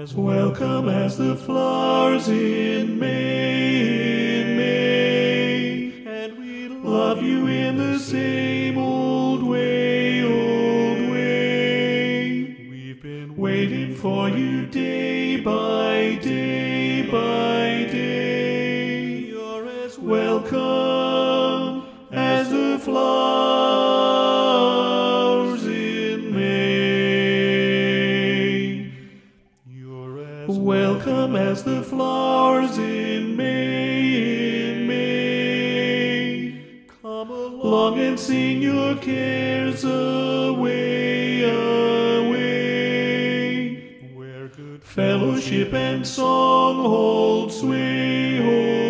Welcome as the flowers in May, and we love you in the same old way, old way. We've been waiting for you day by day by day. You're as welcome as the flowers in May. You're as welcome as the flowers in May. Come along and sing your cares away, away. Where good fellowship and song hold sway, hold